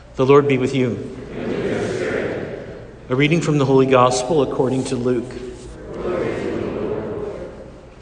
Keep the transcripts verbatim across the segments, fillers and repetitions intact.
The Lord be with you. And with your spirit. A reading from the Holy Gospel according to Luke. Glory to you, Lord.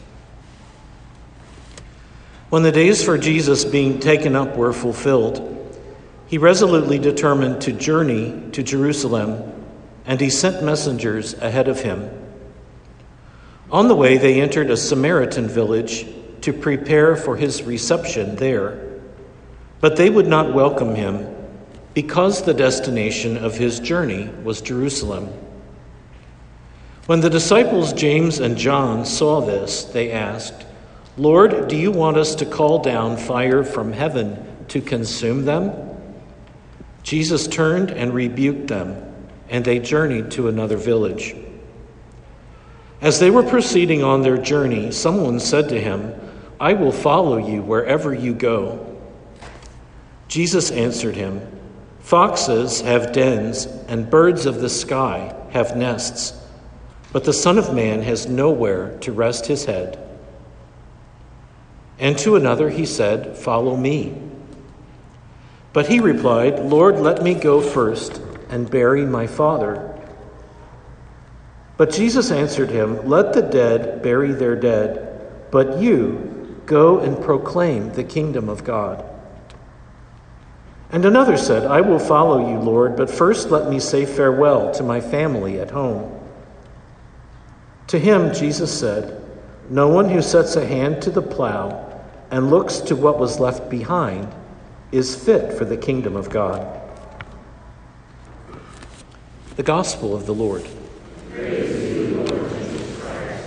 When the days for Jesus being taken up were fulfilled, he resolutely determined to journey to Jerusalem, and he sent messengers ahead of him. On the way, they entered a Samaritan village to prepare for his reception there. But they would not welcome him, because the destination of his journey was Jerusalem. When the disciples James and John saw this, they asked, "Lord, do you want us to call down fire from heaven to consume them?" Jesus turned and rebuked them, and they journeyed to another village. As they were proceeding on their journey, someone said to him, "I will follow you wherever you go." Jesus answered him, "Foxes have dens, and birds of the sky have nests, but the Son of Man has nowhere to rest his head." And to another he said, "Follow me." But he replied, "Lord, let me go first and bury my father." But Jesus answered him, "Let the dead bury their dead, but you go and proclaim the kingdom of God." And another said, "I will follow you, Lord, but first let me say farewell to my family at home." To him Jesus said, "No one who sets a hand to the plow and looks to what was left behind is fit for the kingdom of God." The Gospel of the Lord. Praise to you, Lord Jesus Christ.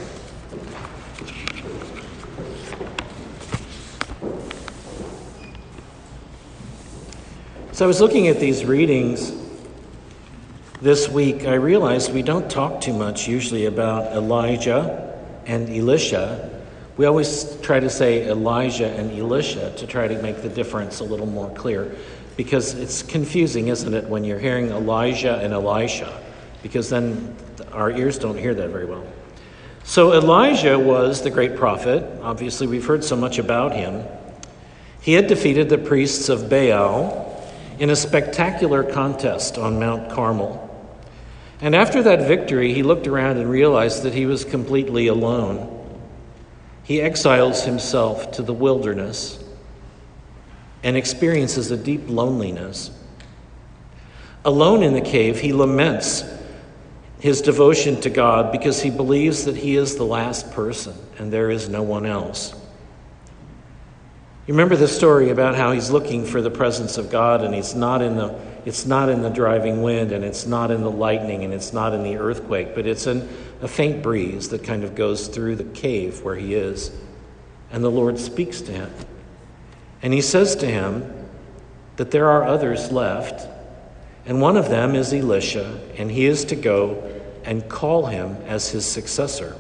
So I was looking at these readings this week. I realized we don't talk too much usually about Elijah and Elisha. We always try to say Elijah and Elisha to try to make the difference a little more clear, because it's confusing, isn't it, when you're hearing Elijah and Elisha, because then our ears don't hear that very well. So Elijah was the great prophet. Obviously, we've heard so much about him. He had defeated the priests of Baal in a spectacular contest on Mount Carmel. And after that victory, he looked around and realized that he was completely alone. He exiles himself to the wilderness and experiences a deep loneliness. Alone in the cave, he laments his devotion to God because he believes that he is the last person and there is no one else. You remember the story about how he's looking for the presence of God, and he's not in the it's not in the driving wind, and it's not in the lightning, and it's not in the earthquake, but it's in a faint breeze that kind of goes through the cave where he is. And the Lord speaks to him. And he says to him that there are others left, and one of them is Elisha, and he is to go and call him as his successor.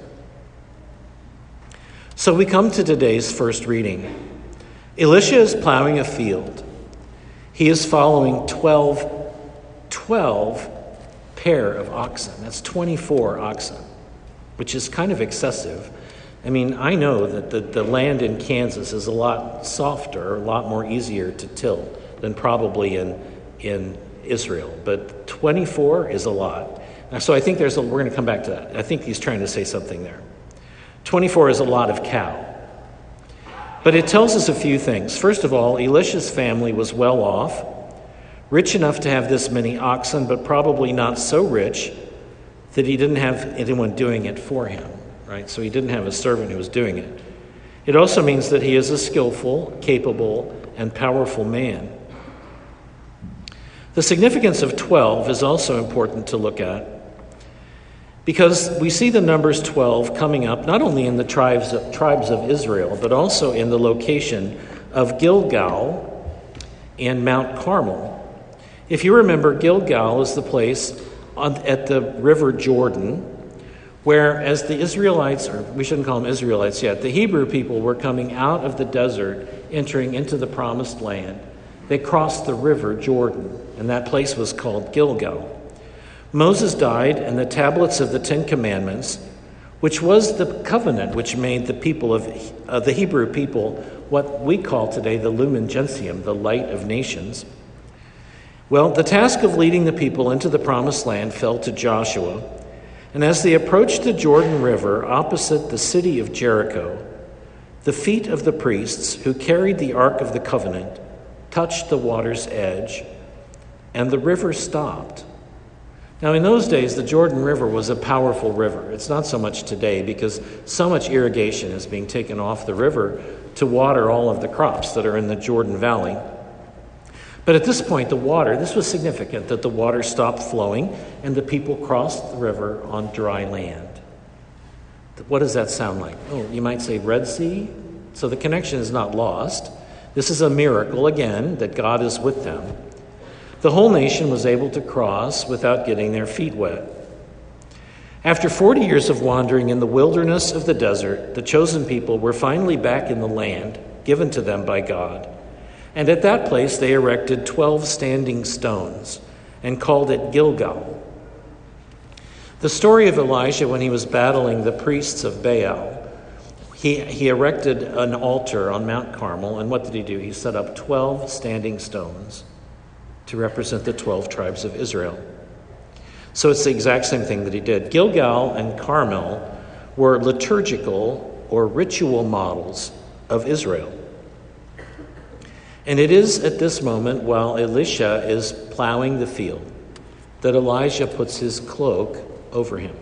So we come to today's first reading. Elisha is plowing a field. He is following twelve, twelve pair of oxen. That's twenty-four oxen, which is kind of excessive. I mean, I know that the, the land in Kansas is a lot softer, a lot more easier to till than probably in, in Israel. But twenty-four is a lot. So I think there's a, we're going to come back to that. I think he's trying to say something there. twenty-four is a lot of cow. But it tells us a few things. First of all, Elisha's family was well off, rich enough to have this many oxen, but probably not so rich that he didn't have anyone doing it for him, right? So he didn't have a servant who was doing it. It also means that he is a skillful, capable, and powerful man. The significance of twelve is also important to look at, because we see the numbers twelve coming up not only in the tribes of, tribes of Israel, but also in the location of Gilgal and Mount Carmel. If you remember, Gilgal is the place on, at the river Jordan, where as the Israelites, or we shouldn't call them Israelites yet, the Hebrew people were coming out of the desert, entering into the promised land. They crossed the river Jordan, and that place was called Gilgal. Moses died, and the tablets of the Ten Commandments, which was the covenant which made the people of uh, the Hebrew people what we call today the Lumen Gentium, the light of nations. Well, the task of leading the people into the promised land fell to Joshua, and as they approached the Jordan River opposite the city of Jericho, the feet of the priests who carried the Ark of the Covenant touched the water's edge, and the river stopped. Now, in those days, the Jordan River was a powerful river. It's not so much today because so much irrigation is being taken off the river to water all of the crops that are in the Jordan Valley. But at this point, the water, this was significant that the water stopped flowing and the people crossed the river on dry land. What does that sound like? Oh, you might say Red Sea. So the connection is not lost. This is a miracle, again, that God is with them. The whole nation was able to cross without getting their feet wet. After forty years of wandering in the wilderness of the desert, the chosen people were finally back in the land given to them by God. And at that place they erected twelve standing stones and called it Gilgal. The story of Elijah when he was battling the priests of Baal, he, he erected an altar on Mount Carmel, and what did he do? He set up twelve standing stones to represent the twelve tribes of Israel. So it's the exact same thing that he did. Gilgal and Carmel were liturgical or ritual models of Israel. And it is at this moment, while Elisha is plowing the field, that Elijah puts his cloak over him.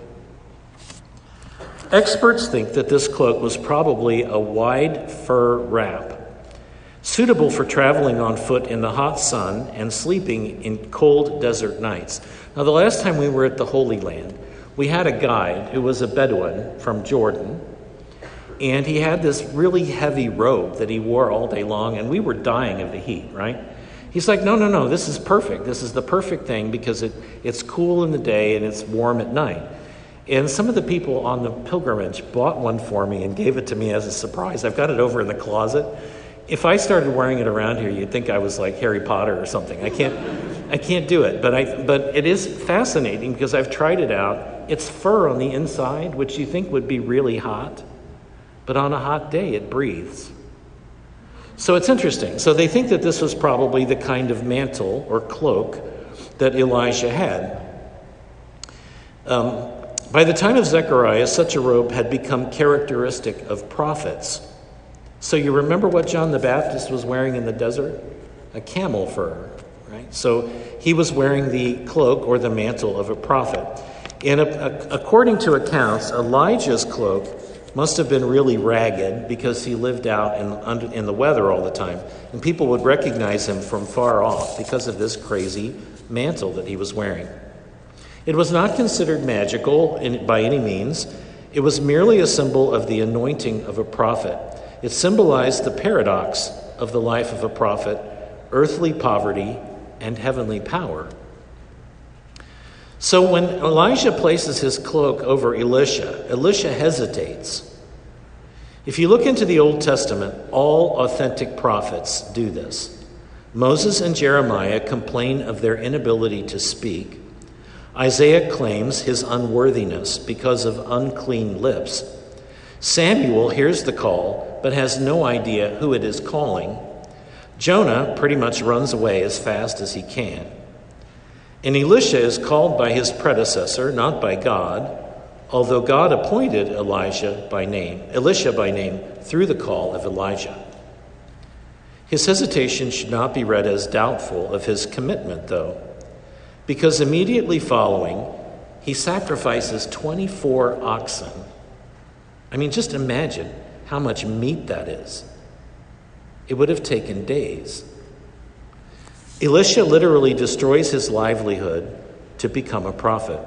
Experts think that this cloak was probably a wide fur wrap, suitable for traveling on foot in the hot sun and sleeping in cold desert nights. Now, the last time we were at the Holy Land, we had a guide who was a Bedouin from Jordan, and he had this really heavy robe that he wore all day long, and we were dying of the heat, right? He's like, no, no, no, this is perfect. This is the perfect thing because it, it's cool in the day and it's warm at night. And some of the people on the pilgrimage bought one for me and gave it to me as a surprise. I've got it over in the closet. If I started wearing it around here, you'd think I was like Harry Potter or something. I can't I can't do it, but I but it is fascinating because I've tried it out. It's fur on the inside, which you think would be really hot, but on a hot day it breathes. So it's interesting. So they think that this was probably the kind of mantle or cloak that Elijah had. Um, by the time of Zechariah, such a robe had become characteristic of prophets. So you remember what John the Baptist was wearing in the desert? A camel fur, right? So he was wearing the cloak or the mantle of a prophet. And a, a, according to accounts, Elijah's cloak must have been really ragged because he lived out in, under, in the weather all the time. And people would recognize him from far off because of this crazy mantle that he was wearing. It was not considered magical in, by any means. It was merely a symbol of the anointing of a prophet. It symbolized the paradox of the life of a prophet, earthly poverty and heavenly power. So when Elijah places his cloak over Elisha, Elisha hesitates. If you look into the Old Testament, all authentic prophets do this. Moses and Jeremiah complain of their inability to speak. Isaiah claims his unworthiness because of unclean lips. Samuel hears the call, but has no idea who it is calling. Jonah pretty much runs away as fast as he can. And Elisha is called by his predecessor, not by God, although God appointed Elijah by name, Elisha by name, through the call of Elijah. His hesitation should not be read as doubtful of his commitment, though, because immediately following, he sacrifices twenty-four oxen. I mean, just imagine how much meat that is. It would have taken days. Elisha literally destroys his livelihood to become a prophet.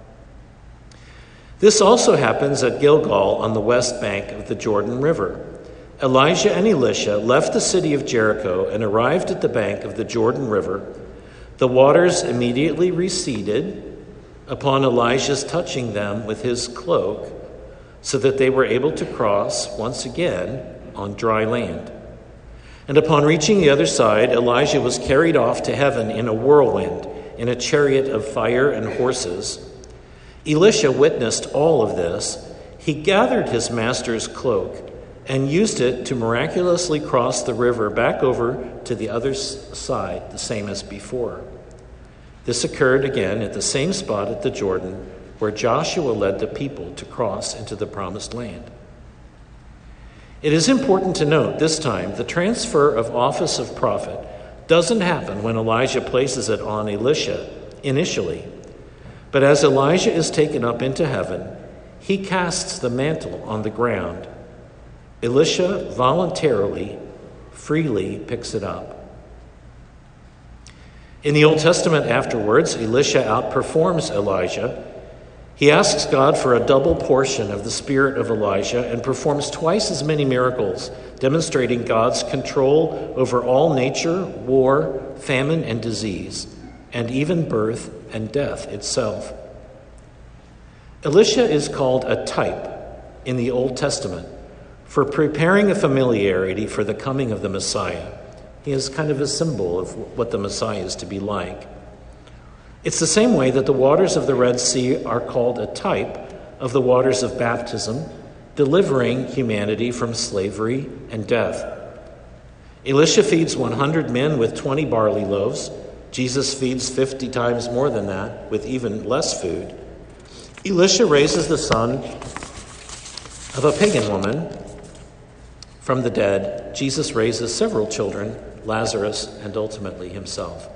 This also happens at Gilgal on the west bank of the Jordan River. Elijah and Elisha left the city of Jericho and arrived at the bank of the Jordan River. The waters immediately receded upon Elijah's touching them with his cloak, so that they were able to cross once again on dry land. And upon reaching the other side, Elijah was carried off to heaven in a whirlwind, in a chariot of fire and horses. Elisha witnessed all of this. He gathered his master's cloak and used it to miraculously cross the river back over to the other side, the same as before. This occurred again at the same spot at the Jordan where Joshua led the people to cross into the promised land. It is important to note this time the transfer of office of prophet doesn't happen when Elijah places it on Elisha initially. But as Elijah is taken up into heaven, he casts the mantle on the ground. Elisha voluntarily, freely picks it up. In the Old Testament afterwards, Elisha outperforms Elijah. He asks God for a double portion of the spirit of Elijah and performs twice as many miracles, demonstrating God's control over all nature, war, famine, and disease, and even birth and death itself. Elisha is called a type in the Old Testament for preparing a familiarity for the coming of the Messiah. He is kind of a symbol of what the Messiah is to be like. It's the same way that the waters of the Red Sea are called a type of the waters of baptism, delivering humanity from slavery and death. Elisha feeds one hundred men with twenty barley loaves. Jesus feeds fifty times more than that with even less food. Elisha raises the son of a pagan woman from the dead. Jesus raises several children, Lazarus, and ultimately himself.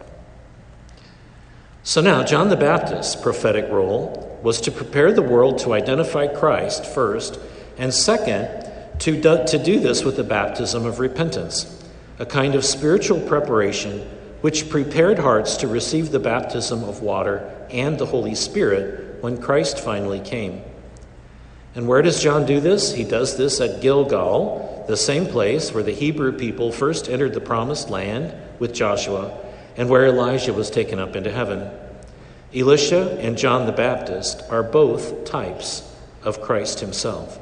So now, John the Baptist's prophetic role was to prepare the world to identify Christ first, and second, to do, to do this with the baptism of repentance, a kind of spiritual preparation which prepared hearts to receive the baptism of water and the Holy Spirit when Christ finally came. And where does John do this? He does this at Gilgal, the same place where the Hebrew people first entered the promised land with Joshua, and where Elijah was taken up into heaven. Elisha and John the Baptist are both types of Christ himself.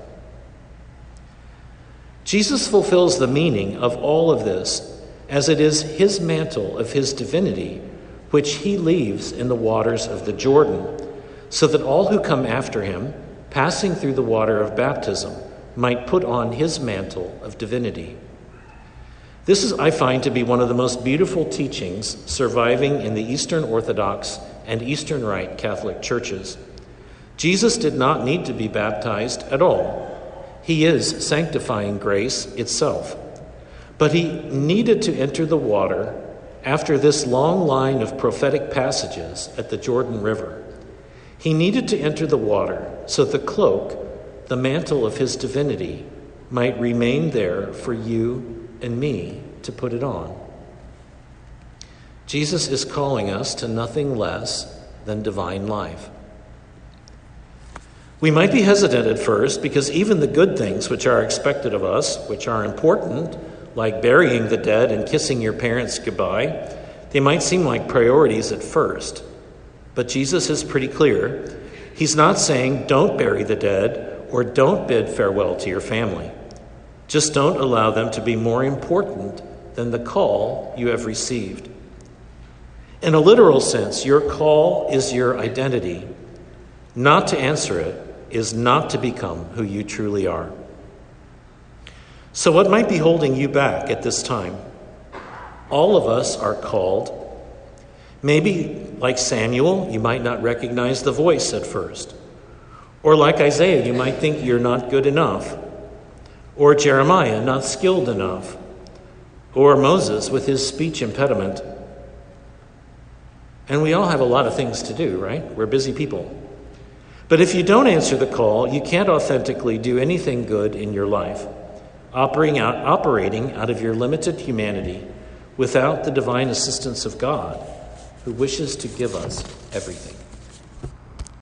Jesus fulfills the meaning of all of this, as it is his mantle of his divinity, which he leaves in the waters of the Jordan, so that all who come after him, passing through the water of baptism, might put on his mantle of divinity. This is, I find, to be one of the most beautiful teachings surviving in the Eastern Orthodox and Eastern Rite Catholic churches. Jesus did not need to be baptized at all. He is sanctifying grace itself. But he needed to enter the water after this long line of prophetic passages at the Jordan River. He needed to enter the water so the cloak, the mantle of his divinity, might remain there for you and me to put it on. Jesus is calling us to nothing less than divine life. We might be hesitant at first because even the good things which are expected of us, which are important, like burying the dead and kissing your parents goodbye, they might seem like priorities at first. But Jesus is pretty clear. He's not saying don't bury the dead or don't bid farewell to your family. Just don't allow them to be more important than the call you have received. In a literal sense, your call is your identity. Not to answer it is not to become who you truly are. So what might be holding you back at this time? All of us are called. Maybe, like Samuel, you might not recognize the voice at first. Or like Isaiah, you might think you're not good enough. Or Jeremiah, not skilled enough. Or Moses with his speech impediment. And we all have a lot of things to do, right? We're busy people. But if you don't answer the call, you can't authentically do anything good in your life, operating out, operating out of your limited humanity without the divine assistance of God, who wishes to give us everything.